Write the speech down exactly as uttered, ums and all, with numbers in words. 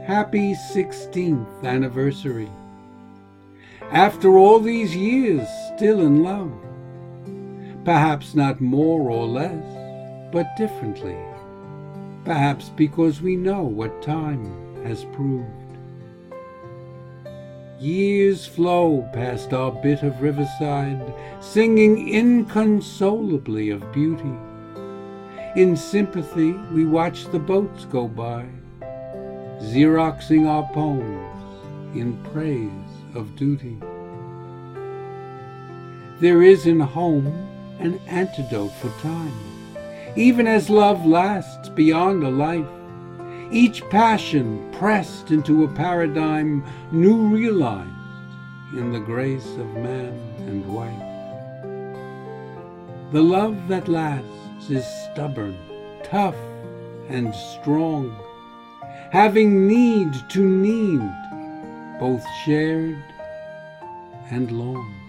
Happy sixteenth anniversary. After all these years, still in love. Perhaps not more or less, but differently. Perhaps because we know what time has proved. Years flow past our bit of riverside, singing inconsolably of beauty. In sympathy, we watch the boats go by, Xeroxing our poems in praise of duty. There is in home an antidote for time, even as love lasts beyond a life, each passion pressed into a paradigm new realized in the grace of man and wife. The love that lasts is stubborn, tough, and strong, having need to need, both shared and long.